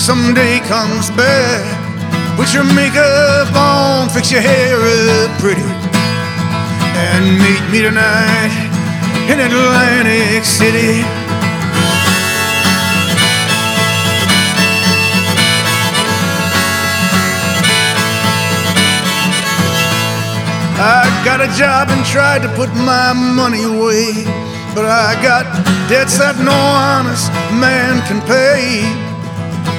someday comes back, put your makeup on, fix your hair up pretty, and meet me tonight in Atlantic City. I got a job and tried to put my money away, but I got debts that no honest man can pay.